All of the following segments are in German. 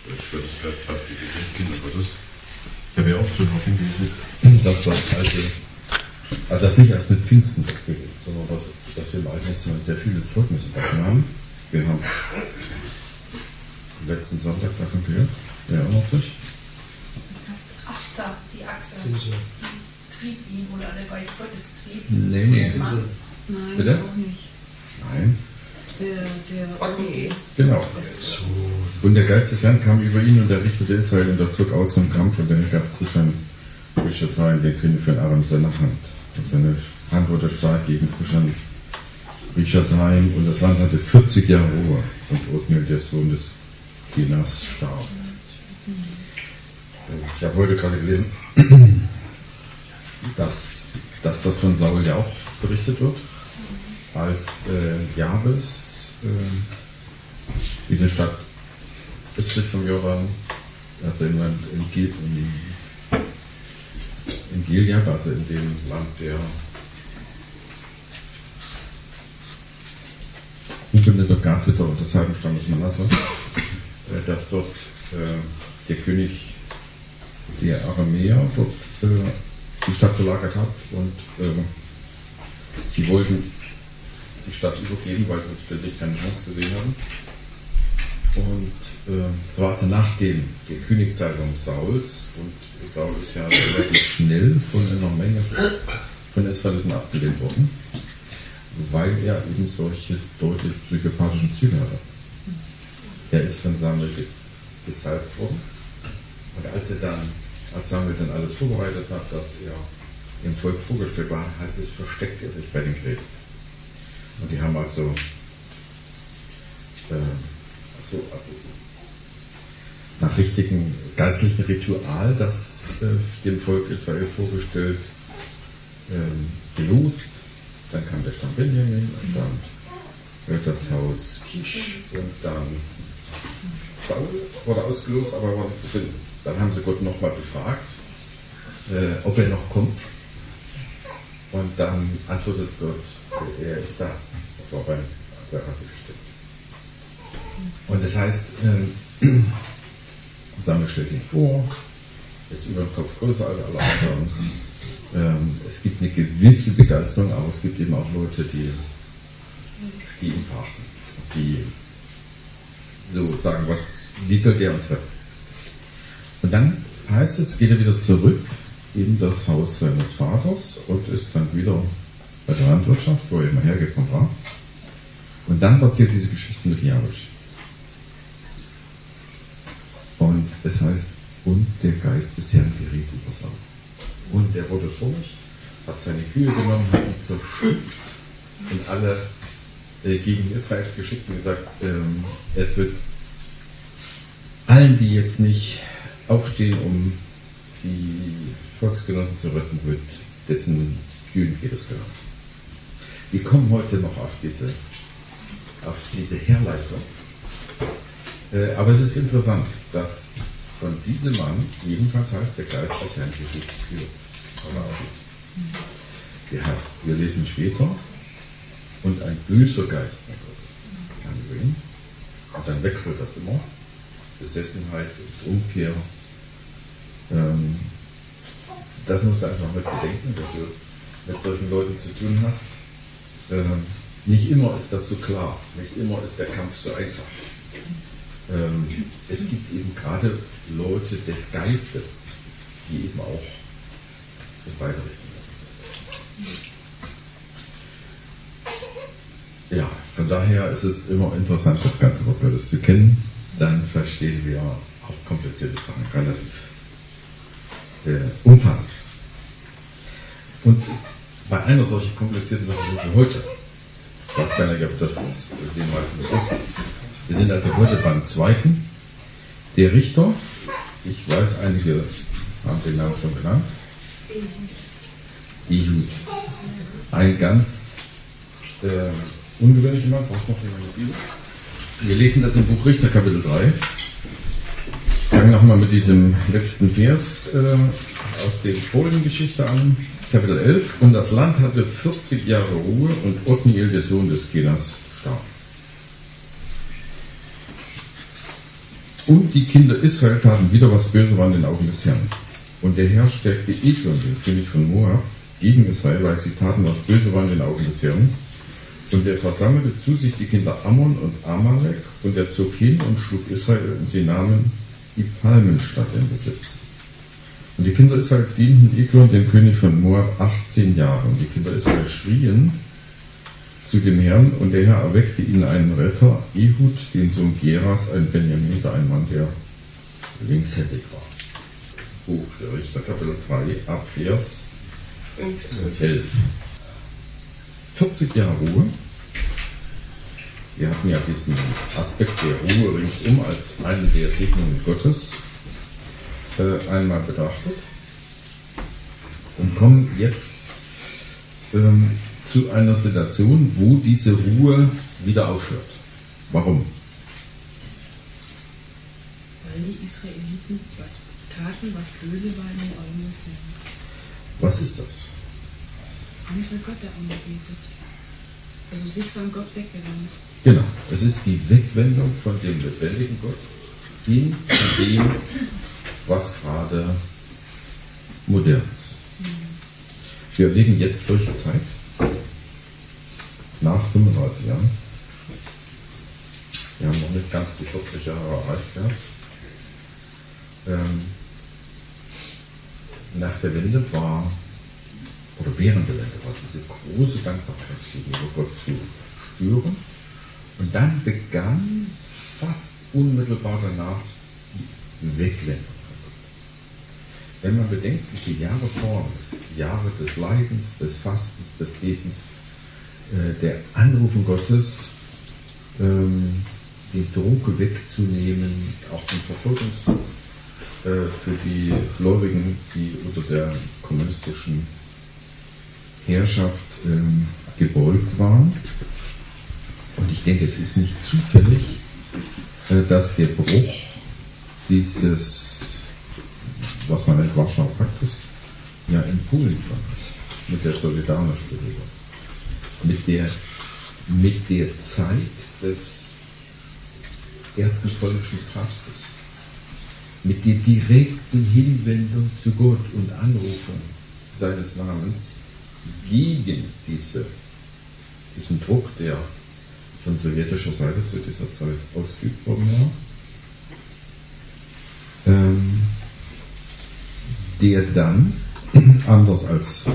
Ich würde das gleich auf diese Kinder Gottes. Ich habe ja auch schon darauf hingewiesen, dass das also das nicht erst mit Pfingsten das geht, sondern dass wir im Alten Testament sehr viele Zeugnisse davon haben. Wir haben letzten Sonntag davon gehört, wer erinnert sich? Die Achse, die trieb ihn, oder der Geist Gottes trieb. Nee. Nein, Bitte? auch nicht. Nein. Okay. Genau. Und der Geist des Herrn kam über ihn und er richtete Israel in der Zurück aus zum Kampf und er gab Kuschan Rishathaim, den König von Aram, seine Hand. Und seine Hand wurde stark gegen Kuschan Rishathaim und das Land hatte 40 Jahre Ruhe und Othniel, der Sohn des Ginas, starb. Ich habe heute gerade gelesen, dass das von Saul ja auch berichtet wird, als Jabes diese Stadt östlich vom Jordan, also in Gilead, also in dem Land der Rubene, der Gad und des halben Stammes Manasse, dass dort der König der Aramäer dort die Stadt belagert hat und sie wollten die Stadt übergeben, weil sie es für sich keine Chance gesehen haben. Und es war also nach der Königszeitung Sauls und Saul ist ja relativ schnell von einer Menge von Israeliten abgelehnt worden, weil er eben solche deutlich psychopathischen Züge hatte. Er ist von Samuel gesalbt worden und als Samuel dann alles vorbereitet hat, dass er dem Volk vorgestellt war, heißt es, versteckt er sich bei den Gräbern. Und die haben also nach richtigen geistlichen Ritual, das dem Volk Israel vorgestellt, gelost. Dann kam der Stamm Benjamin und dann das Haus Kisch und dann Saul wurde ausgelost, aber war nicht zu finden. Dann haben sie Gott nochmal befragt, ob er noch kommt. Und dann antwortet Gott, er ist da. Das war beim Sache gestimmt. Und das heißt, Samuel stellt ihn vor, ist über den Kopf größer als alle anderen. Es gibt eine gewisse Begeisterung, aber es gibt eben auch Leute, die ihn verachten, die so sagen, wie soll der uns retten? Und dann heißt es, geht er wieder zurück in das Haus seines Vaters und ist dann wieder bei der Landwirtschaft, wo er immer hergekommen war. Und dann passiert diese Geschichte mit Jabesh. Und es heißt, und der Geist des Herrn geriet über Saul. Und er wurde furcht, hat seine Kühe genommen, hat ihn zerstückt und alle gegen Israels geschickt und gesagt, es wird allen, die jetzt nicht aufstehen, um die Volksgenossen zu retten, wird dessen Kühen geht es gehört. Wir kommen heute noch auf diese Herleitung. Aber es ist interessant, dass von diesem Mann jedenfalls heißt, der Geist des Herrn gesucht wird. Wir lesen später, und ein böser Geist bei Gott kam über ihn. Und dann wechselt das immer. Besessenheit und Umkehr. Das musst du einfach mit bedenken, wenn du mit solchen Leuten zu tun hast. Nicht immer ist das so klar, nicht immer ist der Kampf so einfach. Es gibt eben gerade Leute des Geistes, die eben auch in beide Richtungen sind. Ja, von daher ist es immer interessant, das ganze Wort Gottes zu kennen. Dann verstehen wir auch komplizierte Sachen relativ umfassend. Und bei einer solchen komplizierten Sache sind wir heute. Ich weiß gar nicht, ob das den meisten bewusst ist. Wir sind also heute beim zweiten. Der Richter, ich weiß, einige haben den Namen schon genannt. Ehud. Ein ganz ungewöhnlicher Mann, braucht noch jemand eine Bibel? Wir lesen das im Buch Richter, Kapitel 3. Ich fange nochmal mit diesem letzten Vers aus der vorigen Geschichte an. Kapitel 11. Und das Land hatte 40 Jahre Ruhe und Othniel, der Sohn des Kenas, starb. Und die Kinder Israel taten wieder, was böse war in den Augen des Herrn. Und der Herr stärkte Eglon, den König von Moab, gegen Israel, weil sie taten, was böse war in den Augen des Herrn. Und er versammelte zu sich die Kinder Ammon und Amalek, und er zog hin und schlug Israel, und sie nahmen die Palmenstadt in Besitz. Und die Kinder Israel dienten Eglon, dem König von Moab, 18 Jahre. Und die Kinder Israel schrien zu dem Herrn, und der Herr erweckte ihnen einen Retter, Ehud, den Sohn Geras, ein Benjaminiter, ein Mann, der linkshändig war. Buch der Richter, Kapitel 3, ab Vers 11. 40 Jahre Ruhe. Wir hatten ja diesen Aspekt der Ruhe ringsum als einen der Segnungen Gottes einmal betrachtet und kommen jetzt zu einer Situation, wo diese Ruhe wieder aufhört. Warum? Weil die Israeliten taten, was böse war in den Augen des Herrn. Was ist das? Andere Götter angebetet. Also sich von Gott weggewandt. Genau, es ist die Wegwendung von dem lebendigen Gott hin zu dem, was gerade modern ist. Wir erleben jetzt solche Zeit, nach 35 Jahren. Wir haben noch nicht ganz die 40 Jahre erreicht gehabt. Nach der Wende war, oder während der Wende war diese große Dankbarkeit gegenüber Gott zu spüren. Und dann begann fast unmittelbar danach die Wegwendung von Gott. Wenn man bedenkt, wie viele Jahre vorne, Jahre des Leidens, des Fastens, des Betens, der Anrufung Gottes, den Druck wegzunehmen, auch den Verfolgungsdruck für die Gläubigen, die unter der kommunistischen Herrschaft gebeugt waren. Und ich denke, es ist nicht zufällig, dass der Bruch dieses, was man nennt, Warschauer Paktes, ja in Polen fand, mit der Solidarność-Bewegung, mit der Zeit des ersten polnischen Papstes, mit der direkten Hinwendung zu Gott und Anrufung seines Namens gegen diesen Druck, der von sowjetischer Seite zu dieser Zeit ausgeübt worden war, der dann, anders als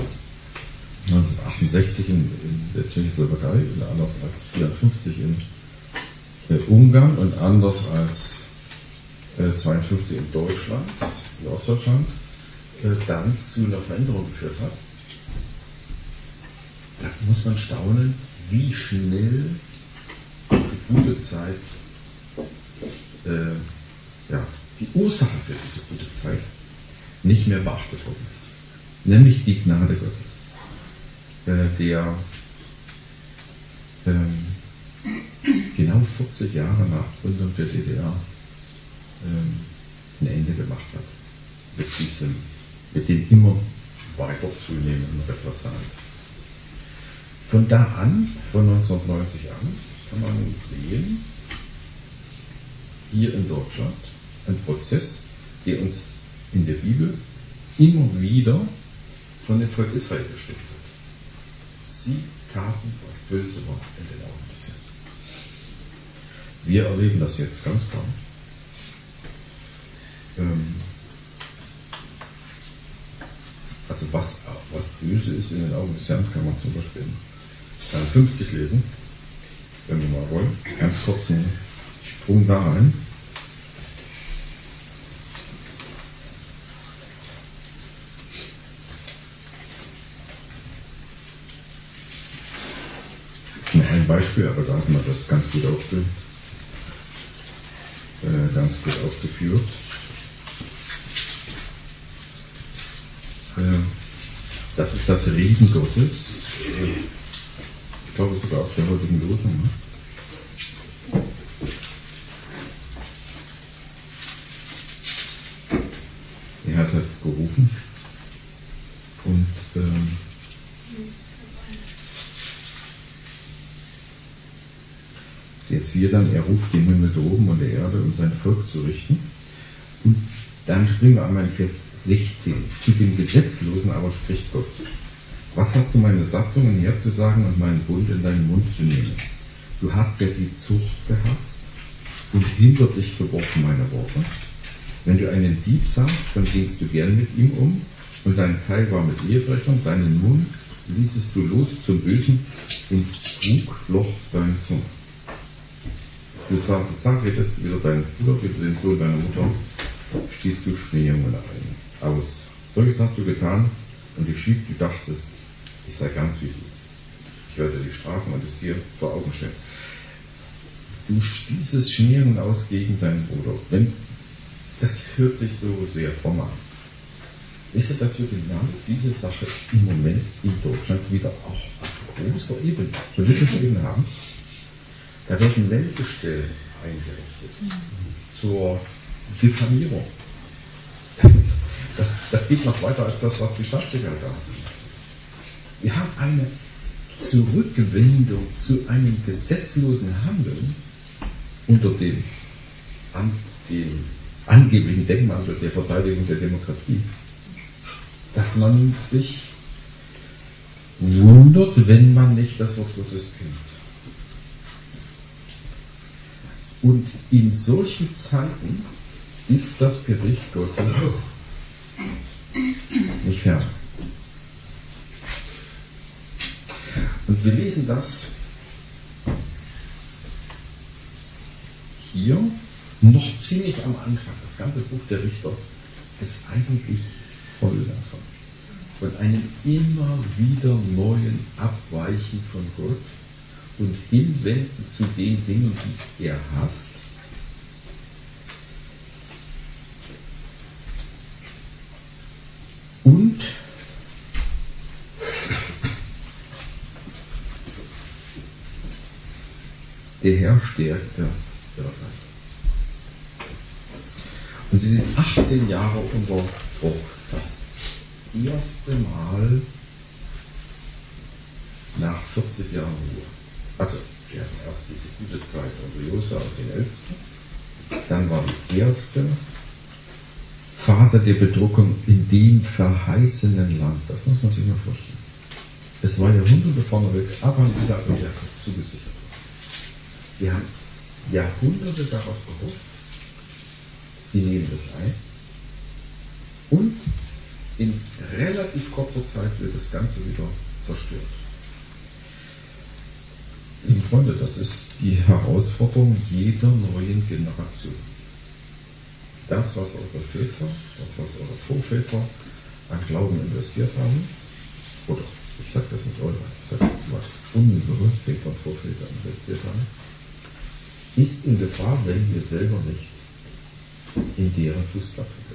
1968 in der Tschechoslowakei und anders als 1954 in Ungarn und anders als 1952 in Deutschland, in Ostdeutschland, dann zu einer Veränderung geführt hat. Da muss man staunen, wie schnell diese gute Zeit, die Ursache für diese gute Zeit nicht mehr beachtet worden ist. Nämlich die Gnade Gottes, der genau 40 Jahre nach Gründung der DDR ein Ende gemacht hat. Mit dem immer weiter zunehmenden Repressal. Von da an, von 1990 an, kann man sehen, hier in Deutschland, ein Prozess, der uns in der Bibel immer wieder von dem Volk Israel bestimmt wird. Sie taten, was böse war in den Augen des Herrn. Wir erleben das jetzt ganz klar. Also was böse ist in den Augen des Herrn, kann man zum Beispiel in Psalm 50 lesen, wenn wir mal wollen. Ganz kurz einen Sprung da rein. Nur ein Beispiel, aber da hat man das ganz gut aufgeführt. Das ist das Reden Gottes. Ich glaube sogar auf der heutigen Losung. Er hat halt gerufen und Vers 4, 4 dann, er ruft den Himmel droben und der Erde, um sein Volk zu richten. Und dann springen wir einmal in Vers 16. Zu dem Gesetzlosen aber spricht Gott: Was hast du meine Satzungen herzusagen und meinen Bund in deinen Mund zu nehmen? Du hast ja die Zucht gehasst und hinter dich geworfen meine Worte. Wenn du einen Dieb sahst, dann gingst du gern mit ihm um, und dein Teil war mit Ehebrechern, deinen Mund ließest du los zum Bösen und Trug flocht deine Zunge. Du saßest da, redest wieder deinen Bruder, wieder den Sohn deiner Mutter, stießt du Schmähungen aus. Solches hast du getan, und ich schied, du dachtest, ich sei ganz wie du. Ich werde die Strafen und es dir vor Augen stellen. Du stießest Schmähungen aus gegen deinen Bruder. Das hört sich so sehr fromm an. Wisst ihr, dass wir genau diese Sache im Moment in Deutschland wieder auch auf großer Ebene, politischer Ebene haben? Da werden Meldestellen eingerichtet zur Diffamierung. Das geht noch weiter als das, was die Staatssekretäre haben. Wir haben eine Zurückwendung zu einem gesetzlosen Handeln unter dem angeblichen Deckmantel der Verteidigung der Demokratie, dass man sich wundert, wenn man nicht das Wort Gottes kennt. Und in solchen Zeiten ist das Gericht Gottes nicht fern. Und wir lesen das hier noch ziemlich am Anfang. Das ganze Buch der Richter ist eigentlich voll davon. Von einem immer wieder neuen Abweichen von Gott und Hinwenden zu den Dingen, die er hasst. Und der Herr stärkte Irrleid. Und sie sind 18 Jahre unter Druck. Das erste Mal nach 40 Jahren Ruhe. Also, wir hatten erst diese gute Zeit unter Josua und den Ältesten. Dann war die erste Phase der Bedruckung in dem verheißenen Land. Das muss man sich mal vorstellen. Es war Jahrhunderte vorneweg, Abraham, Isaac und Jakob zugesichert. Sie haben Jahrhunderte darauf gehofft. Sie nehmen das ein. Und in relativ kurzer Zeit wird das Ganze wieder zerstört. Liebe Freunde, das ist die Herausforderung jeder neuen Generation. Das, was eure Väter, das, was eure Vorväter an Glauben investiert haben, oder ich sage das nicht eure, ich sage, was unsere Väter und Vorväter investiert haben, ist in Gefahr, wenn wir selber nicht in deren Fußstapfen sind.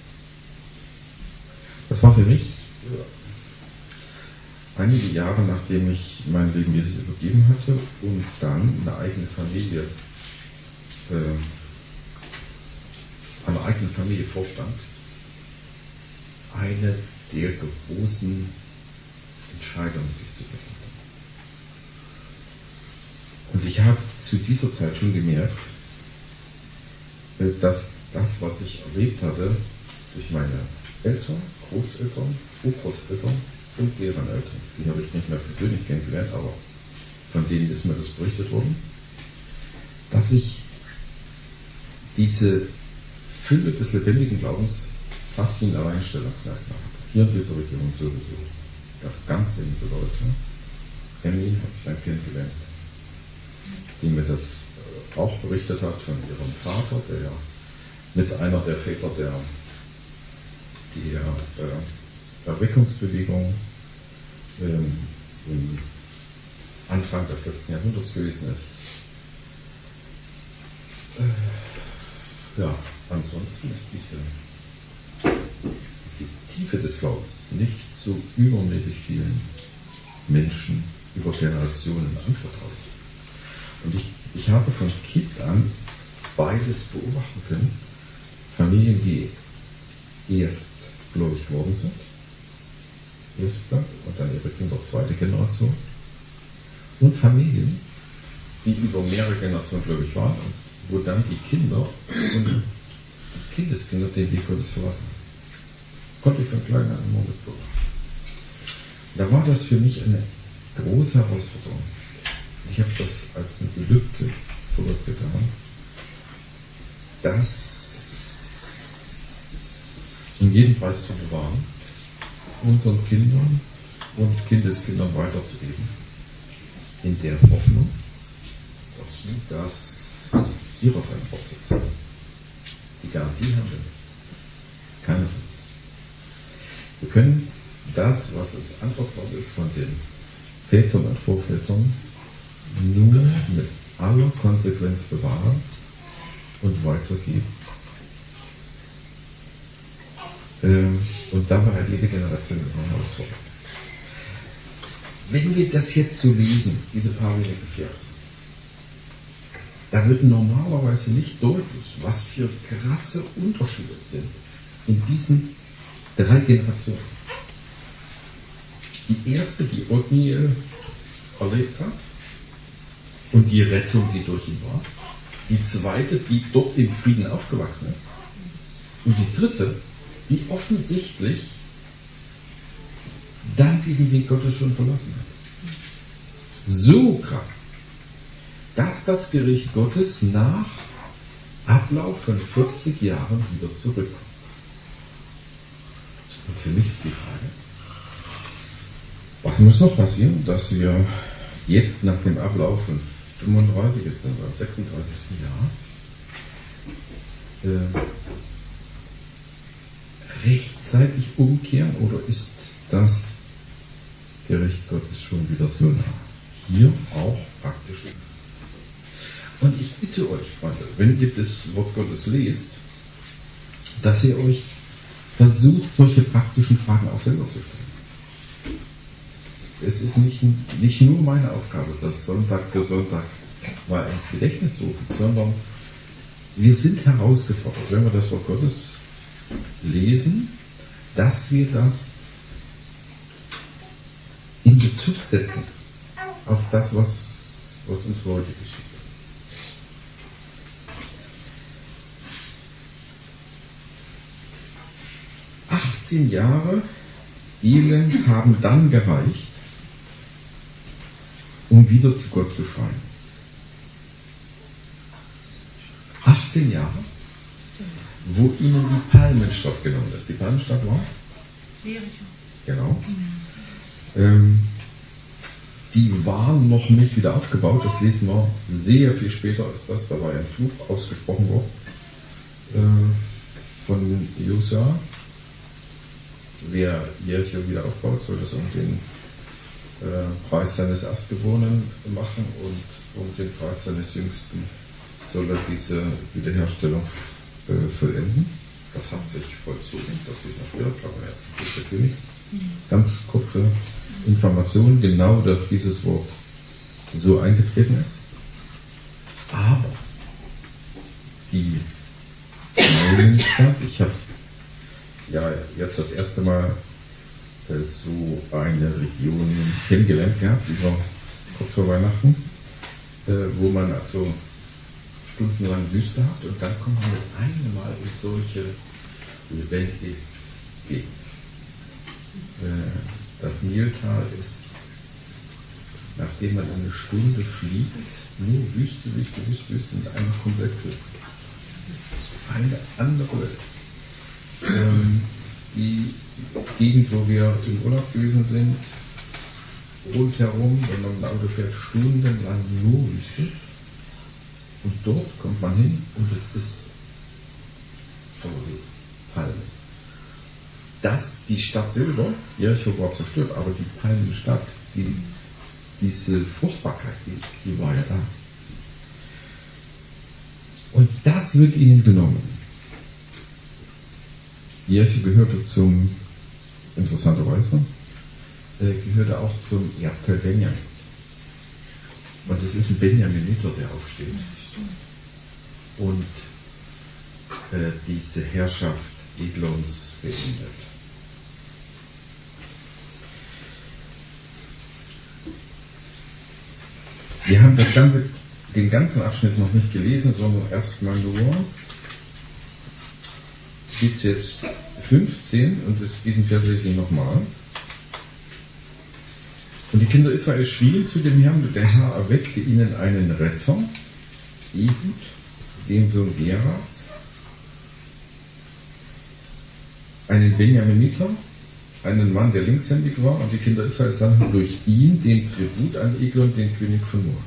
Das war für mich einige Jahre, nachdem ich mein Leben Jesus übergeben hatte und dann eine eigene Familie, einer eigenen Familie vorstand, eine der großen Entscheidungen, die ich zu treffen hatte. Und ich habe zu dieser Zeit schon gemerkt, dass das, was ich erlebt hatte, durch meine Eltern, Großeltern, Urgroßeltern und deren Eltern, die habe ich nicht mehr persönlich kennengelernt, aber von denen ist mir das berichtet worden, dass ich diese Fülle des lebendigen Glaubens fast wie ein Alleinstellungsmerkmal hatte. Hier in dieser Region sowieso. Ich habe ganz wenige Leute. Emily habe ich dann kennengelernt, die mir das auch berichtet hat von ihrem Vater, der ja mit einer der Väter der Erweckungsbewegung im Anfang des letzten Jahrhunderts gewesen ist. Ja, ansonsten ist diese Tiefe des Glaubens nicht so übermäßig vielen Menschen über Generationen anvertraut. Und ich habe von Kind an beides beobachten können. Familien, die erst gläubig geworden sind, erste und dann ihre Kinder zweite Generation, und Familien, die über mehrere Generationen gläubig waren, und wo dann die Kinder und die Kindeskinder den Weg Gottes verlassen haben. Konnte ich von klein an immer mitbekommen. Da war das für mich eine große Herausforderung. Ich habe das als ein Gelübde vor Gott getan, das um jeden Preis zu bewahren, unseren Kindern und Kindeskindern weiterzugeben, in der Hoffnung, dass sie das ihrerseits fortsetzen. Die Garantie haben wir nicht. Keiner von uns. Wir können das, was uns anvertraut ist von den Vätern und Vorvätern, nur mit aller Konsequenz bewahren und weitergeben. Und dabei hat jede Generation eine Herausforderung. Wenn wir das jetzt so lesen, diese paar wenige Verse, da wird normalerweise nicht deutlich, was für krasse Unterschiede sind in diesen 3 Generationen. Die erste, die Othniel erlebt hat und die Rettung, die durch ihn war. Die zweite, die dort im Frieden aufgewachsen ist. Und die dritte, die offensichtlich dann diesen Weg Gottes schon verlassen hat. So krass, dass das Gericht Gottes nach Ablauf von 40 Jahren wieder zurückkommt. Und für mich ist die Frage, was muss noch passieren, dass wir jetzt nach dem Ablauf von 35, jetzt sind wir am 36. Jahr, rechtzeitig umkehren, oder ist das Gericht Gottes schon wieder so nah? Hier auch praktisch. Und ich bitte euch, Freunde, wenn ihr das Wort Gottes lest, dass ihr euch versucht, solche praktischen Fragen auch selber zu stellen. Es ist nicht nur meine Aufgabe, das Sonntag für Sonntag mal ins Gedächtnis zu rufen, sondern wir sind herausgefordert, wenn wir das Wort Gottes lesen, dass wir das in Bezug setzen auf das, was uns heute geschieht. ...18 Jahre Elend haben dann gereicht, um wieder zu Gott zu schreien. 18 Jahre, wo ihnen die Palmenstadt genommen ist. Die Palmenstadt war? Jericho. Genau. Die waren noch nicht wieder aufgebaut, das lesen wir sehr viel später als das. Da war ein Fluch ausgesprochen worden von Josua. Wer Jericho wieder aufbaut, soll das um den Preis seines Erstgeborenen machen, und um den Preis seines Jüngsten soll er diese Wiederherstellung vollenden. Das hat sich vollzogen, das wird noch später, ich glaube im ersten Buch der König. Ganz kurze Information, genau, dass dieses Wort so eingetreten ist. Aber die Palmenstadt, ich habe ja jetzt das erste Mal so eine Region kennengelernt gehabt, kurz vor Weihnachten, wo man also stundenlang Wüste hat, und dann kommt man mit einem Mal in solche lebendige Gegend. Das Niltal ist, nachdem man eine Stunde fliegt, nur Wüste und eine komplett eine andere Welt. Die Gegend, wo wir im Urlaub gewesen sind, rundherum, wenn man ein Auto fährt, stundenlang nur Wüste. Und dort kommt man hin und es ist voll Palmen. Die Stadt selber, Jericho war zerstört, aber die Palmenstadt, diese Fruchtbarkeit, die war ja da. Und das wird ihnen genommen. Jericho gehörte interessanterweise, gehörte auch zum Erbteil Benjamins. Und es ist ein Benjaminiter, der aufsteht. Und diese Herrschaft Eglons beendet. Wir haben das ganze den ganzen Abschnitt noch nicht gelesen, sondern erstmal nur bis jetzt 15 und diesen Vers lese ich nochmal. Und die Kinder Israel schrien zu dem Herrn, und der Herr erweckte ihnen einen Retter, Ehud, den Sohn Geras, einen Benjaminiter, einen Mann, der linkshändig war, und die Kinder Israel sandten durch ihn den Tribut an Eglon, den König von Moab.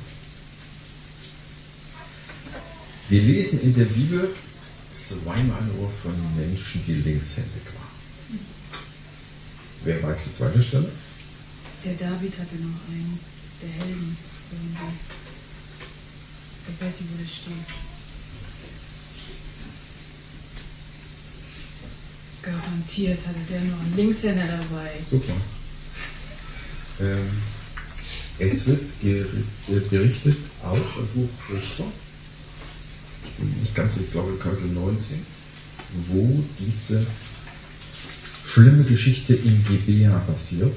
Wir lesen in der Bibel zweimal nur von Menschen, die linkshändig waren. Wer weiß die zweite Stelle? Der David hatte noch einen, der Helden irgendwie. Ich weiß nicht, wo das steht. Garantiert hatte der noch einen Linkshänder dabei. Super. Es wird berichtet, auch im Buch Richter, nicht ganz, ich glaube Kapitel 19, wo diese schlimme Geschichte in Gibea passiert,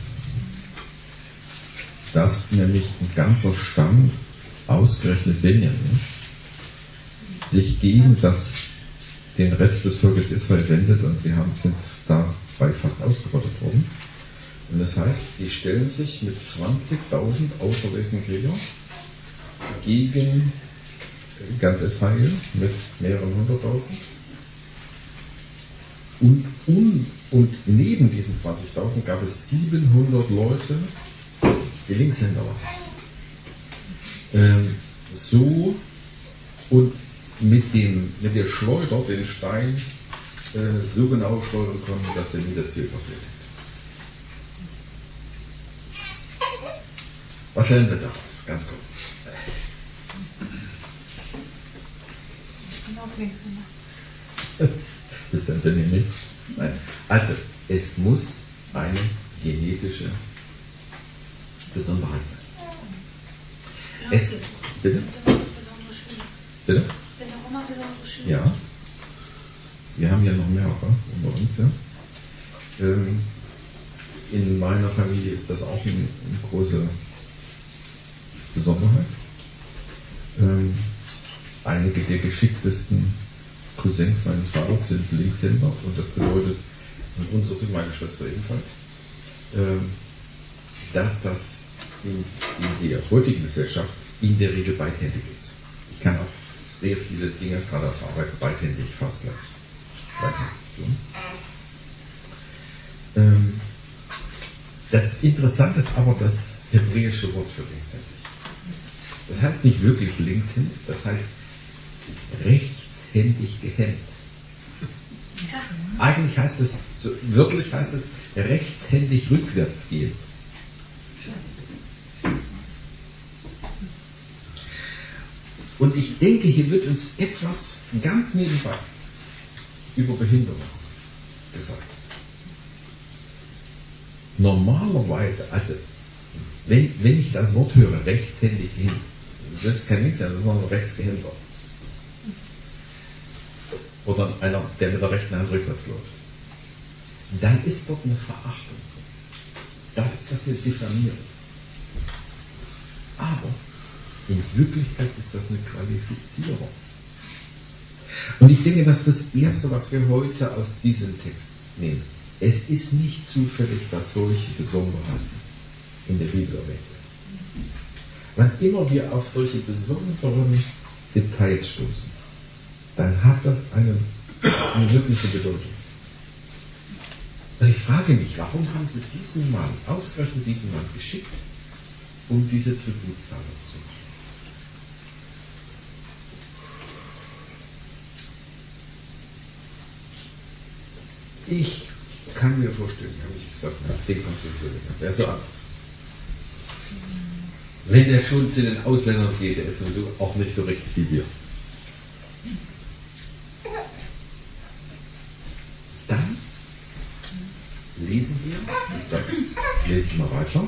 dass nämlich ein ganzer Stamm, ausgerechnet Benjamin, sich gegen den Rest des Volkes Israel wendet, und sie sind dabei fast ausgerottet worden. Und das heißt, sie stellen sich mit 20.000 auserlesenen Kriegern gegen ganz Israel mit mehreren 100.000. Und neben diesen 20.000 gab es 700 Leute, die Linkshänder waren. Und mit der Schleuder den Stein so genau schleudern konnten, dass er nie das Ziel verfehlt. Was lernen wir daraus? Ganz kurz. Ich bin auch Linkshänder. Bist du ein Benjamin? Nein. Also, es muss eine genetische Besonderheit sein. Bitte? Bitte? Sind auch immer besondere Schüler? Ja. Wir haben ja noch mehrere unter uns, ja. In meiner Familie ist das auch eine große Besonderheit. Einige der geschicktesten Cousins meines Vaters sind Linkshänder, und das bedeutet, und unsere sind meine Schwester ebenfalls, dass das in der heutigen Gesellschaft in der Regel beidhändig ist. Ich kann auch sehr viele Dinge, gerade auf Arbeit, beidhändig fast gleich tun. Das Interessante ist aber das hebräische Wort für linkshändig. Das heißt nicht wirklich linkshändig, das heißt rechtshändig gehemmt. Ja. Eigentlich heißt es, wörtlich heißt es rechtshändig rückwärts gehen. Und ich denke, hier wird uns etwas ganz nebenbei über Behinderung gesagt. Normalerweise, also wenn ich das Wort höre, rechtshändig hin, das ist kein Linkshänder, das ist noch ein Rechtsgehänder. Oder einer, der mit der rechten Hand rückwärts läuft. Dann ist dort eine Verachtung. Da ist das eine Diffamierung. Aber in Wirklichkeit ist das eine Qualifizierung. Und ich denke, das ist das Erste, was wir heute aus diesem Text nehmen. Es ist nicht zufällig, dass solche Besonderheiten in der Bibel erwähnt werden. Wann immer wir auf solche besonderen Details stoßen, dann hat das eine wirkliche Bedeutung. Und ich frage mich, warum haben sie diesen Mann, ausgerechnet diesen Mann, geschickt, um diese Tributzahlung zu machen? Ich kann mir vorstellen, ich habe nicht gesagt, den kannst du nicht, der ist so anders. Wenn der schon zu den Ausländern geht, der ist sowieso auch nicht so richtig wie wir. Dann lesen wir, und das lese ich mal weiter.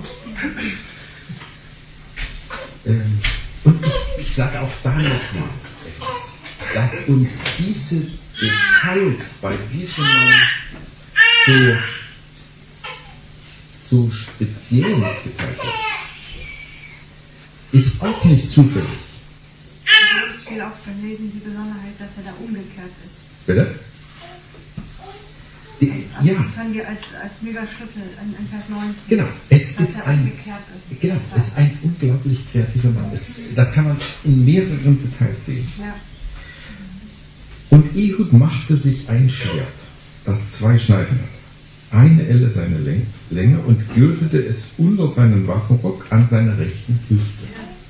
Und ich sage auch da nochmal etwas, dass uns diese Details bei diesem Mann so speziell mitgeteilt wird, ist auch nicht zufällig. fiel auf beim Lesen die Besonderheit, dass er da umgekehrt ist. Bitte? Also Ja. ich fand die als Mega-Schlüssel in Vers 19. Genau, es dass ist er ein, umgekehrt ist. genau, es ist ein unglaublich kreativer Mann. Das kann man in mehreren Details sehen. Ja. Und Ehud machte sich ein Schwert, das 2 Schneiden hat, eine Elle seine Länge und gürtete es unter seinen Waffenrock an seiner rechten Hüfte.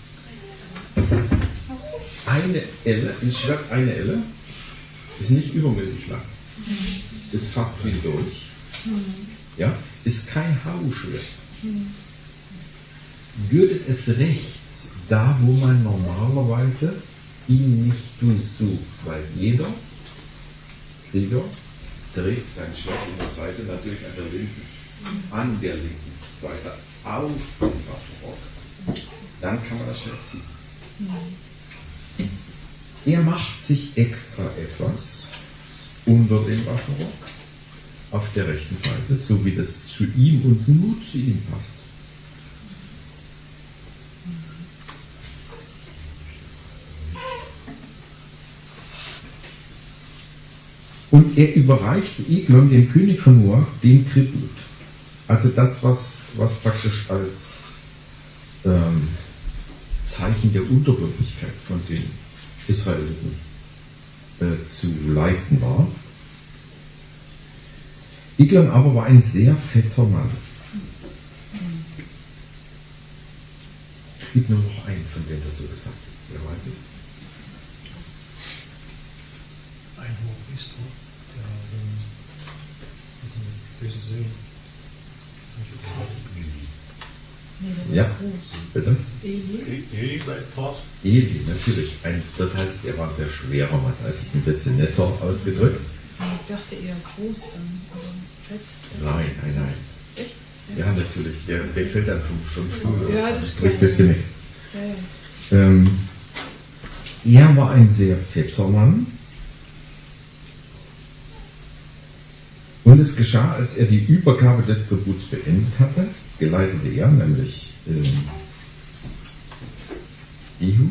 Eine Elle, ein Schwert eine Elle, ist nicht übermäßig lang, ist fast wie ein Dolch, ja, ist kein Hau-Schwert. Gürtet es rechts, da wo man normalerweise ihn nicht durchsucht, weil jeder Krieger dreht sein Schwert in der Seite natürlich an der linken Seite auf den Waffenrock. Dann kann man das Schwert ziehen. Er macht sich extra etwas unter dem Waffenrock auf der rechten Seite, so wie das zu ihm und nur zu ihm passt. Und er überreichte Eglon, dem König von Moab, den Tribut. Also das, was praktisch als Zeichen der Unterwürfigkeit von den Israeliten zu leisten war. Eglon aber war ein sehr fetter Mann. Es gibt nur noch einen, von dem das so gesagt ist. Wer weiß es? Ein Hochpriester, der böse Söhne. Ja, bitte? Eli bleibt fort. Eli, natürlich. Dort heißt es, er war ein sehr schwerer Mann. Da ist es ein bisschen netter ausgedrückt. Ich dachte eher groß dann, aber fett. Nein. Echt? Ja, natürlich. Der fällt dann vom Stuhl. Ja, das bricht das Genick. Ja. Er war ein sehr fetter Mann. Und es geschah, als er die Übergabe des Tributs beendet hatte, geleitete er, nämlich Ehud,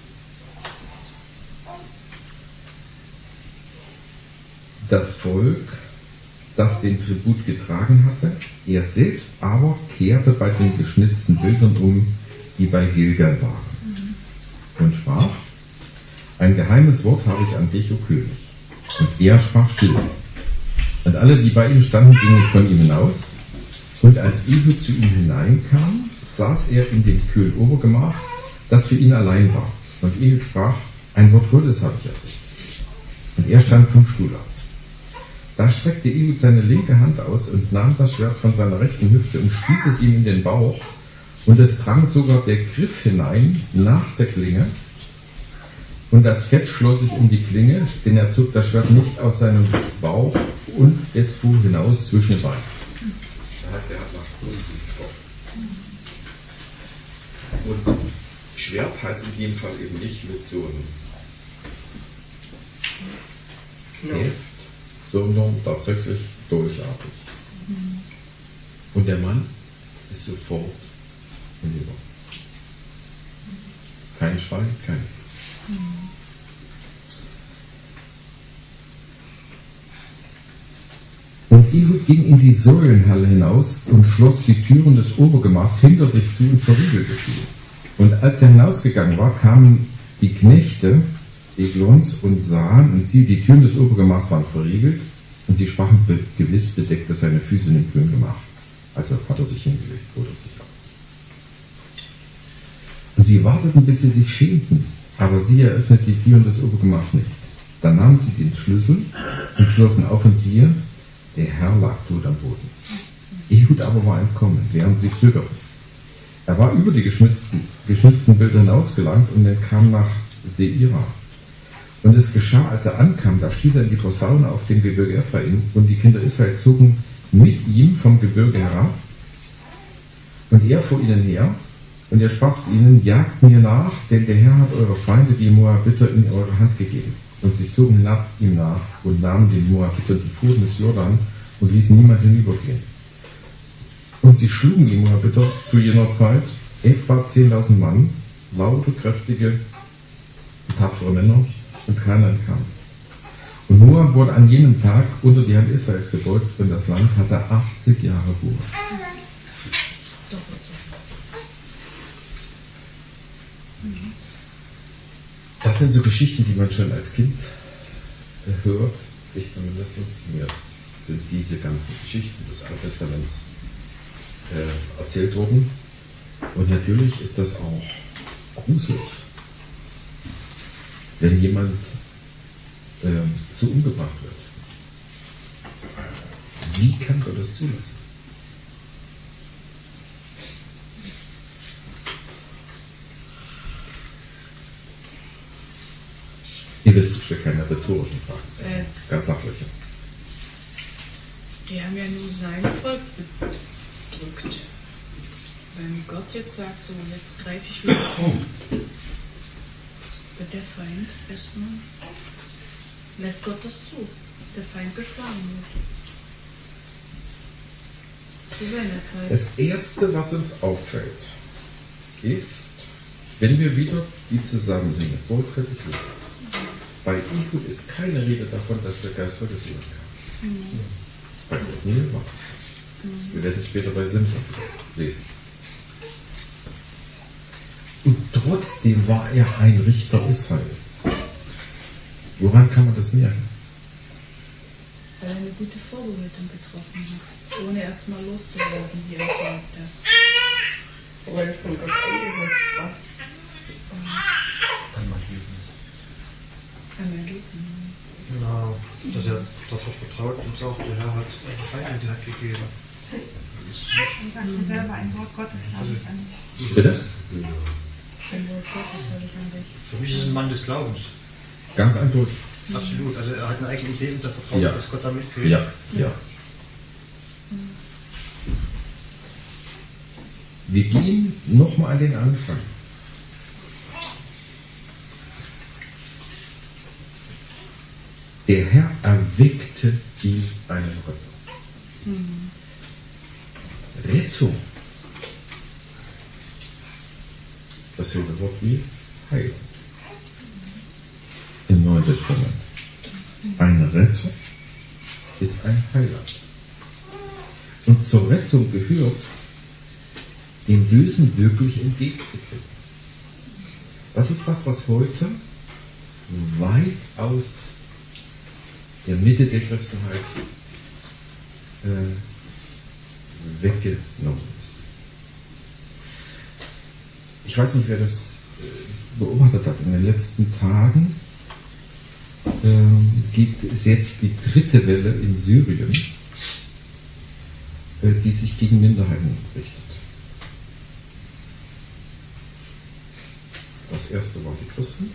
das Volk, das den Tribut getragen hatte. Er selbst aber kehrte bei den geschnitzten Bildern um, die bei Gilgal waren, und sprach: Ein geheimes Wort habe ich an dich, o König. Und er sprach still. Und alle, die bei ihm standen, gingen von ihm hinaus. Und als Ehud zu ihm hineinkam, saß er in dem kühlen Obergemach, das für ihn allein war. Und Ehud sprach: Ein Wort Gottes habe ich an dich. Und er stand vom Stuhl auf. Da streckte Ehud seine linke Hand aus und nahm das Schwert von seiner rechten Hüfte und stieß es ihm in den Bauch. Und es drang sogar der Griff hinein nach der Klinge. Und das Fett schloss sich um die Klinge, denn er zog das Schwert nicht aus seinem Bauch und es fuhr hinaus zwischen den Beinen. Das heißt, er hat nach unten gestochen. Und Schwert heißt in jedem Fall eben nicht mit so einem Heft, sondern tatsächlich dolchartig. Und der Mann ist sofort hinüber. Kein Schrei, kein Nichts. Und Ehud ging in die Säulenhalle hinaus und schloss die Türen des Obergemachs hinter sich zu und verriegelte sie. Und als er hinausgegangen war, kamen die Knechte Eglons und sahen, und siehe, die Türen des Obergemachs waren verriegelt, und sie sprachen: Gewiss bedeckte seine Füße in dem kühlen Gemach. Also hat er sich hingelegt, ruht er sich aus. Und sie warteten, bis sie sich schämten, aber sie eröffneten die Türen des Obergemachs nicht. Dann nahmen sie den Schlüssel und schlossen auf, und siehe, der Herr lag tot am Boden. Ehud aber war entkommen, während sie zögerten. Er war über die geschnitzten Bilder hinausgelangt und kam nach Seira. Und es geschah, als er ankam, da stieß er in die Posaune auf dem Gebirge Ephraim, und die Kinder Israel zogen mit ihm vom Gebirge herab. Und er vor ihnen her, und er sprach zu ihnen: Jagt mir nach, denn der Herr hat eure Feinde, die Moabiter, in eure Hand gegeben. Und sie zogen hinab ihm nach und nahmen den Moabitern die Fuhren des Jordan und ließen niemand hinübergehen. Und sie schlugen die Moabiter zu jener Zeit etwa 10.000 Mann, laute, kräftige tapfere Männer, und keiner entkam. Und Noah wurde an jenem Tag unter die Hand Israels gebeugt, und das Land hatte 80 Jahre Ruhe. Doppelt so. Das sind so Geschichten, die man schon als Kind hört, ich zumindest. Mir sind diese ganzen Geschichten des Alten Testaments erzählt worden. Und natürlich ist das auch gruselig, wenn jemand so umgebracht wird. Wie kann Gott das zulassen? Ihr wisst, ich will keine rhetorischen Fragen stellen, ganz sachliche. Die haben ja nur sein Volk bedrückt. Wenn Gott jetzt sagt, so jetzt greife ich wieder ein, wird der Feind erstmal, lässt Gott das zu, dass der Feind geschlagen wird. Zu seiner Zeit. Das Erste, was uns auffällt, ist, wenn wir wieder die Zusammenhänge sorgfältig lesen. Bei Ehud ist keine Rede davon, dass der Geist Gottes über kam. Bei Othniel war. Wir werden es später bei Simson lesen. Und trotzdem war er ein Richter Israels. Woran kann man das merken? Weil er eine gute Vorbereitung getroffen hat, ohne erstmal loszulassen, wie er sagte. Weil von Gott eingesetzt war. Kann man lesen. Ein Ergebnis. Ja, dass er darauf vertraut und sagt, der Herr hat Feinde in die Hand gegeben. Und sagte selber ein Wort Gottes, glaube ich, an. Bitte? Ein Wort Gottes habe ich an dich. Für mich ist es ein Mann des Glaubens. Ganz eindeutig. Absolut. Also er hat eine eigene Idee und er vertraut, Ja. dass Gott da mitgeht. Ja, ja. Wir gehen nochmal an den Anfang. Der Herr erweckte ihm einen Retter. Rettung. Dasselbe Wort wie Heilung. Im Neuen Testament. Ein Retter ist ein Heiland. Und zur Rettung gehört, dem Bösen wirklich entgegenzutreten. Das ist das, was heute weit aus der Mitte der Christenheit weggenommen ist. Ich weiß nicht, wer das beobachtet hat. In den letzten Tagen gibt es jetzt die dritte Welle in Syrien, die sich gegen Minderheiten richtet. Das erste waren die Christen,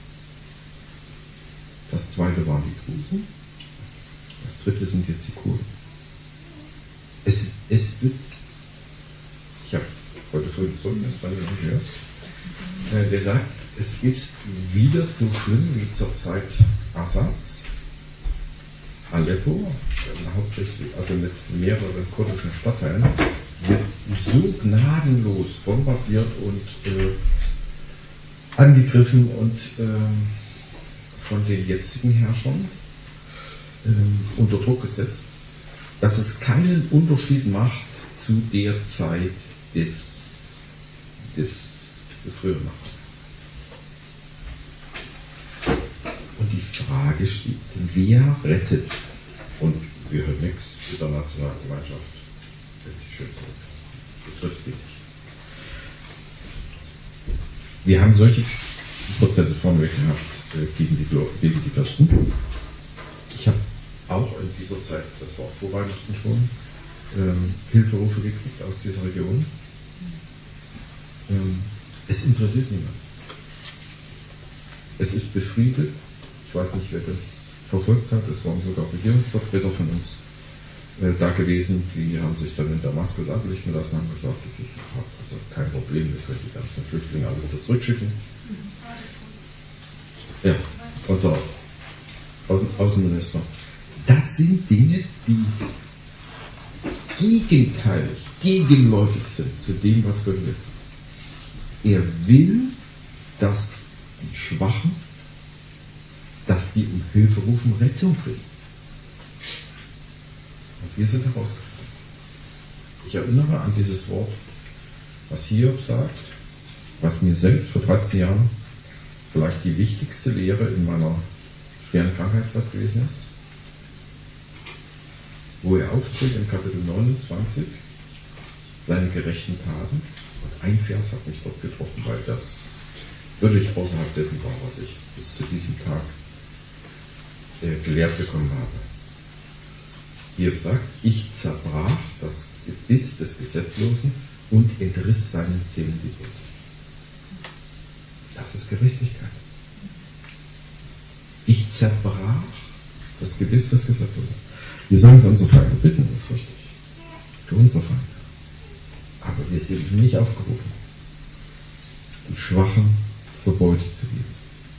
das zweite waren die Drusen, das dritte sind jetzt die Kurden. Es wird, ich habe heute früh ein Zeugnis von jemandem gehört, der sagt, es ist wieder so schlimm wie zur Zeit Assads. Aleppo, hauptsächlich, also mit mehreren kurdischen Stadtteilen, wird so gnadenlos bombardiert und angegriffen und von den jetzigen Herrschern unter Druck gesetzt, dass es keinen Unterschied macht zu der Zeit des früheren Machthabers. Und die Frage steht, wer rettet? Und wir hören nichts mit der Nationalgemeinschaft. Das ist schön zurück. Betrifft sie nicht. Wir haben solche Prozesse vorneweg gehabt gegen die Fürsten. Ich habe auch in dieser Zeit, das war vor Weihnachten schon, Hilferufe gekriegt aus dieser Region. Es interessiert niemand. Es ist befriedet. Ich weiß nicht, wer das verfolgt hat. Es waren sogar Regierungsvertreter von uns da gewesen. Die haben sich dann in Damaskus ablichten lassen und haben gesagt, das ist also kein Problem, wir können die ganzen Flüchtlinge alle wieder zurückschicken. Ja, unser Außenminister. Das sind Dinge, die gegenläufig sind zu dem, was Gott will. Er will, dass die Schwachen, dass die um Hilfe rufen, Rettung kriegen. Und wir sind herausgefordert. Ich erinnere an dieses Wort, was Hiob sagt, was mir selbst vor 13 Jahren vielleicht die wichtigste Lehre in meiner schweren Krankheitszeit gewesen ist, wo er aufzählt im Kapitel 29 seine gerechten Taten. Und ein Vers hat mich dort getroffen, weil das völlig außerhalb dessen war, was ich bis zu diesem Tag gelehrt bekommen habe. Hier sagt, ich zerbrach das Gebiss des Gesetzlosen und entriss seinen Zähnen die Brüche. Das ist Gerechtigkeit. Ich zerbrach das Gebiss des Gesetzlosen. Wir sollen für unsere Feinde bitten, das ist richtig. Für unsere Feinde. Aber wir sind nicht aufgerufen, die Schwachen zur Beute zu geben.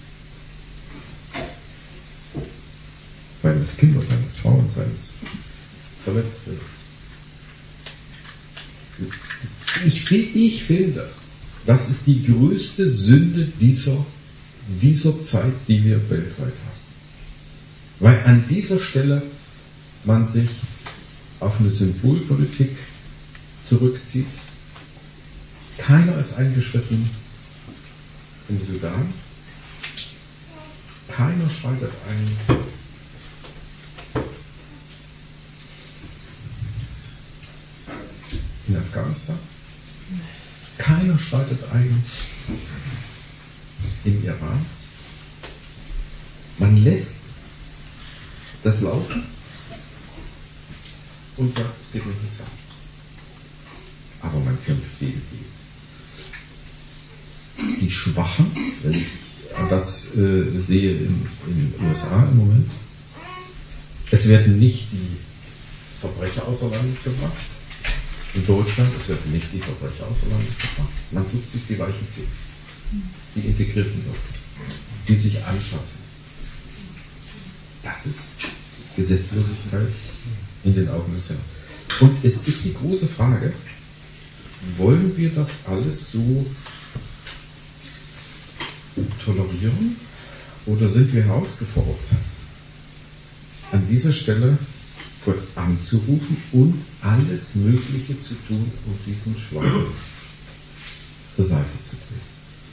Seien es Kinder, seien es Frauen, seien es Verletzte. Ich finde, das ist die größte Sünde dieser Zeit, die wir weltweit haben. Weil an dieser Stelle man sich auf eine Symbolpolitik zurückzieht. Keiner ist eingeschritten in den Sudan. Keiner schreitet ein in Afghanistan. Keiner schreitet ein im Iran. Man lässt das laufen und sagt, es geht nicht nichts an. Aber man kämpft gegen die Schwachen, wenn ich das sehe in den USA im Moment. Es werden nicht die Verbrecher außer Landes gebracht. In Deutschland, es werden nicht die Verbrecher außer Landes gebracht. Man sucht sich die weichen Zähne, die integrierten Leute, die sich anfassen. Das ist Gesetzlosigkeit in den Augen des Herrn. Und es ist die große Frage, wollen wir das alles so tolerieren oder sind wir herausgefordert, an dieser Stelle Gott anzurufen und alles Mögliche zu tun, um diesen Schwachen zur Seite zu treten?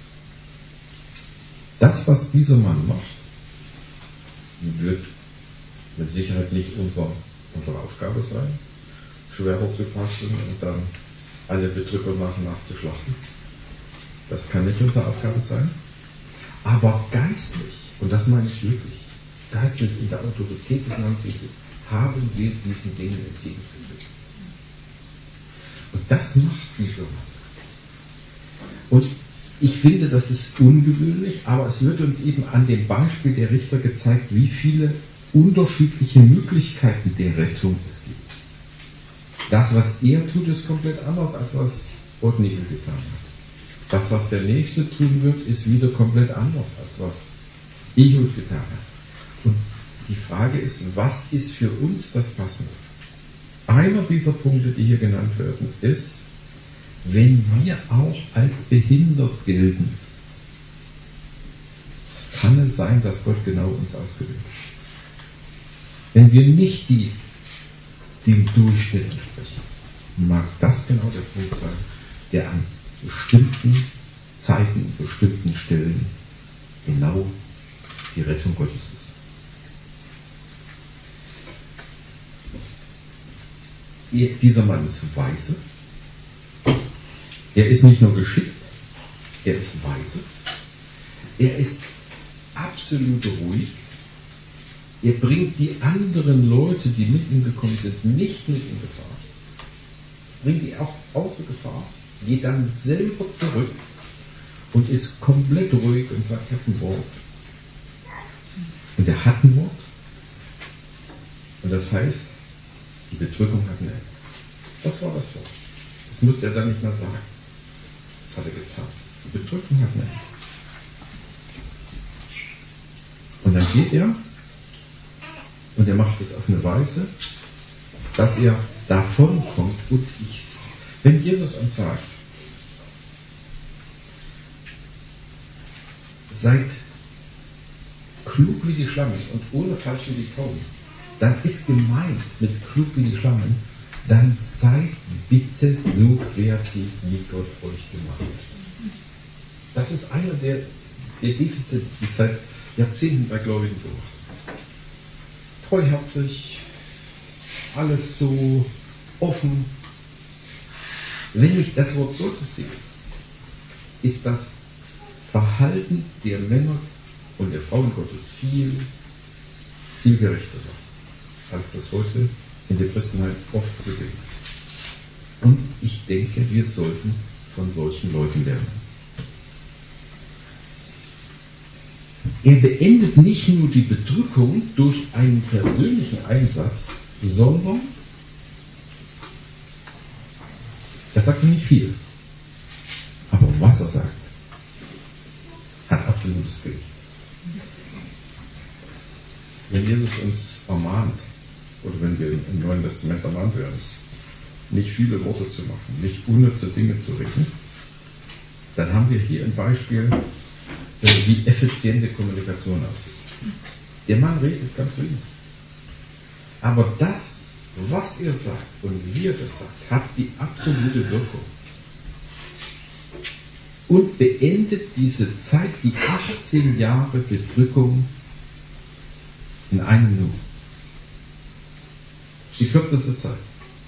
Das, was dieser Mann macht, wird mit Sicherheit nicht unsere Aufgabe sein, schwerer zu fassen und dann alle Bedrücker nach und nach zu schlachten. Das kann nicht unsere Aufgabe sein. Aber geistlich, und das meine ich wirklich, geistlich in der Autorität des Namens Jesu, haben wir diesen Dingen entgegenzutreten. Und das macht dieser Mann. Und ich finde, das ist ungewöhnlich, aber es wird uns eben an dem Beispiel der Richter gezeigt, wie viele unterschiedliche Möglichkeiten der Rettung es gibt. Das, was er tut, ist komplett anders, als was Othniel getan hat. Das, was der Nächste tun wird, ist wieder komplett anders, als was Ehud getan hat. Und die Frage ist, was ist für uns das Passende? Einer dieser Punkte, die hier genannt werden, ist, wenn wir auch als behindert gelten, kann es sein, dass Gott genau uns ausgewählt hat. Wenn wir nicht dem Durchschnitt entsprechen, mag das genau der Punkt sein, der an bestimmten Zeiten, bestimmten Stellen genau die Rettung Gottes ist. Dieser Mann ist weise. Er ist nicht nur geschickt, er ist weise. Er ist absolut ruhig. Er bringt die anderen Leute, die mit ihm gekommen sind, nicht mit in Gefahr. Bringt die auch außer Gefahr, geht dann selber zurück und ist komplett ruhig und sagt, ich habe ein Wort. Und er hat ein Wort. Und das heißt, die Bedrückung hat ein Ende. Das war das Wort. Das musste er dann nicht mehr sagen. Das hat er getan. Die Bedrückung hat ein Ende. Und dann geht er und er macht es auf eine Weise, dass er davonkommt und wenn Jesus uns sagt, seid klug wie die Schlangen und ohne falsch wie die Tauben, dann ist gemeint mit klug wie die Schlangen, dann seid bitte so kreativ, wie Gott euch gemacht hat. Das ist einer der Defizite, die ich seit Jahrzehnten bei Gläubigen beobachte. Treuherzig, alles so offen. Wenn ich das Wort Gottes sehe, ist das Verhalten der Männer und der Frauen Gottes viel zielgerichteter, als das heute in der Christenheit oft zu sehen ist. Und ich denke, wir sollten von solchen Leuten lernen. Er beendet nicht nur die Bedrückung durch einen persönlichen Einsatz, sondern er sagt nicht viel. Aber was er sagt, hat absolutes Gewicht. Wenn Jesus uns ermahnt, oder wenn wir im Neuen Testament ermahnt werden, nicht viele Worte zu machen, nicht unnütze Dinge zu reden, dann haben wir hier ein Beispiel, wie effiziente Kommunikation aussieht. Der Mann redet ganz wenig. Aber das, was er sagt und wie er das sagt, hat die absolute Wirkung. Und beendet diese Zeit, die 18 Jahre Bedrückung, in einem Nu. Die kürzeste Zeit.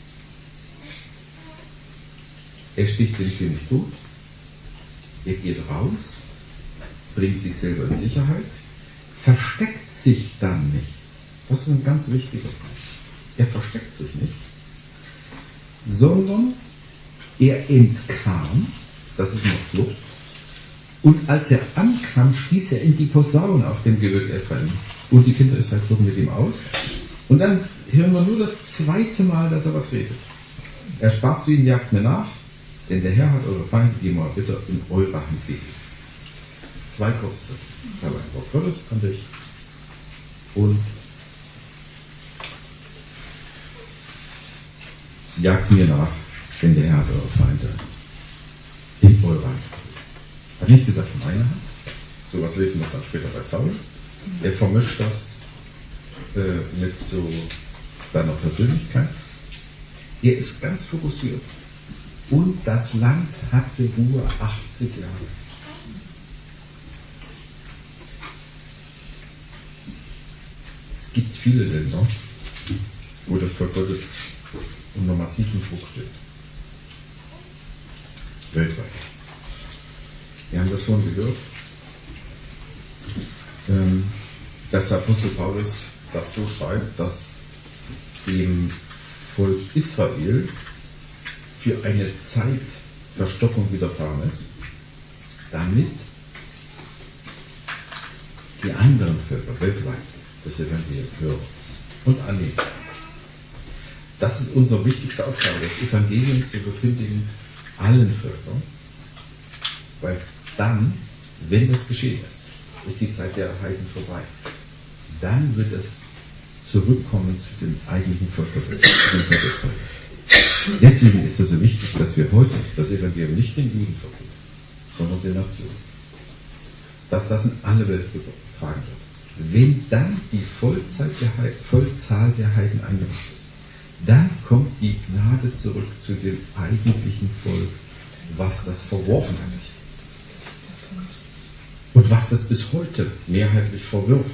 Er sticht den König tot, er geht raus, bringt sich selber in Sicherheit, versteckt sich dann nicht. Das ist ein ganz wichtiger Punkt. Er versteckt sich nicht, sondern er entkam, das ist noch Flucht, und als er ankam, stieß er in die Posaune auf dem Gebirg Ephraim. Und die Kinder Israels zogen mit ihm aus. Und dann hören wir nur das zweite Mal, dass er was redet. Er sprach zu ihnen, jagt mir nach, denn der Herr hat eure Feinde, die Moabiter, in eure Hand gegeben. Zwei kurze. Ich habe ein Wort Gottes an dich und jagt mir nach, denn der Herr hat eure Feinde in eure Hand gegeben. Er hat nicht gesagt in einer Hand. So was lesen wir dann später bei Saul. Er vermischt das mit so seiner Persönlichkeit. Er ist ganz fokussiert. Und das Land hatte Ruhe 80 Jahre. Es gibt viele Länder, wo das Volk Gottes unter massiven Druck steht. Weltweit. Wir haben das schon gehört, dass der Apostel Paulus das so schreibt, dass dem Volk Israel für eine Zeit Verstockung widerfahren ist, damit die anderen Völker weltweit das Evangelium hören und annehmen. Das ist unsere wichtigste Aufgabe, das Evangelium zu verkündigen allen Völkern, weil dann, wenn das geschehen ist die Zeit der Heiden vorbei. Dann wird es zurückkommen zu dem eigentlichen Volk Gottes. Deswegen ist es so wichtig, dass wir heute das Evangelium nicht den Juden verkünden, sondern den Nationen. Dass das in alle Welt getragen wird. Wenn dann die Vollzahl der Heiden eingemacht ist, dann kommt die Gnade zurück zu dem eigentlichen Volk, was das verworfen hat. Und was das bis heute mehrheitlich verwirft.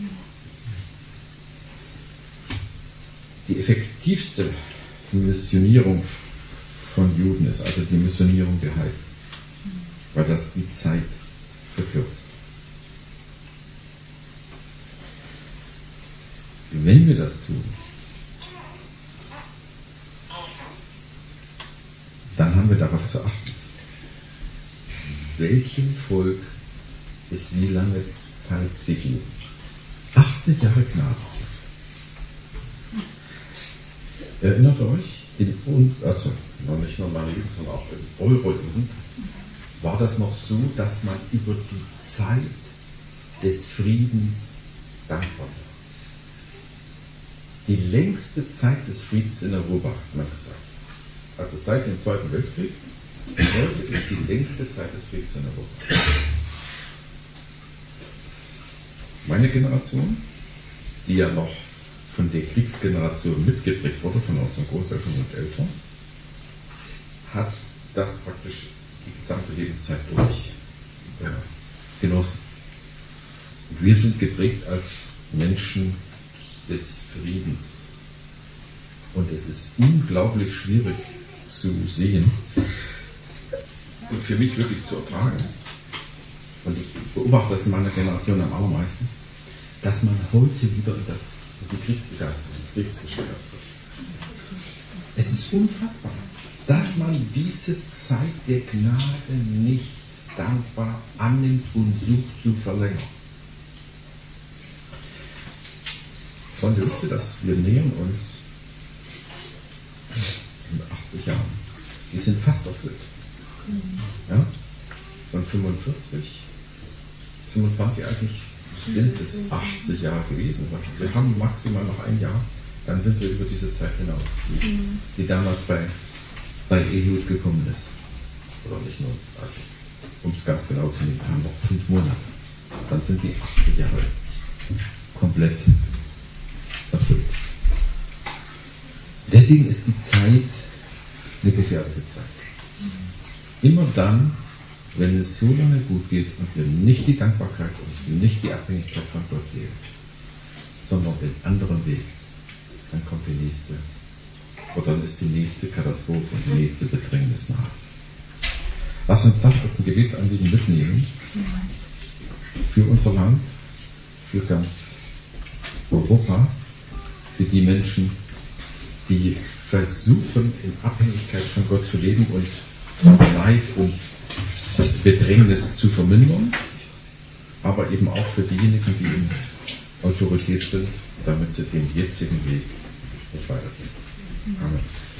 Die effektivste Missionierung von Juden ist also die Missionierung der Heiden, weil das die Zeit verkürzt. Wenn wir das tun, dann haben wir darauf zu achten, welchem Volk ist wie lange Zeit gegeben. 80 Jahre Gnade. Erinnert euch, also noch nicht nur meine Jugend, sondern auch in eurer Jugend, war das noch so, dass man über die Zeit des Friedens dankbar war. Die längste Zeit des Friedens in Europa, hat man gesagt. Also seit dem Zweiten Weltkrieg, heute ist die längste Zeit des Friedens in Europa. Meine Generation, die ja noch von der Kriegsgeneration mitgeprägt wurde, von unseren Großeltern und Eltern, hat das praktisch die gesamte Lebenszeit durch genossen. Und wir sind geprägt als Menschen des Friedens. Und es ist unglaublich schwierig zu sehen und für mich wirklich zu ertragen, und ich beobachte das in meiner Generation am allermeisten, dass man heute wieder in die Kriegsbegeisterung, Kriegsgeschehen wird. Es ist unfassbar, dass man diese Zeit der Gnade nicht dankbar annimmt und sucht zu verlängern. Freunde, wisst ihr, dass wir nähern uns in 80 Jahren. Die sind fast erfüllt. Ja? Von 45, 25 eigentlich sind es 80 Jahre gewesen. Wir haben maximal noch ein Jahr, dann sind wir über diese Zeit hinaus, die damals bei Ehud gekommen ist. Oder nicht nur, also, um es ganz genau zu nehmen, haben noch 5 Monate. Dann sind die 80 Jahre komplett erfüllt. Deswegen ist die Zeit eine gefährliche Zeit. Immer dann, wenn es so lange gut geht und wir nicht die Dankbarkeit und nicht die Abhängigkeit von Gott leben, sondern den anderen Weg, dann kommt die nächste, oder dann ist die nächste Katastrophe und die nächste Bedrängnis nahe. Lass uns das als ein Gebetsanliegen mitnehmen, für unser Land, für ganz Europa, für die Menschen, die versuchen, in Abhängigkeit von Gott zu leben und Leid und Bedrängnis zu vermindern, aber eben auch für diejenigen, die in Autorität sind, damit sie den jetzigen Weg nicht weitergehen. Amen.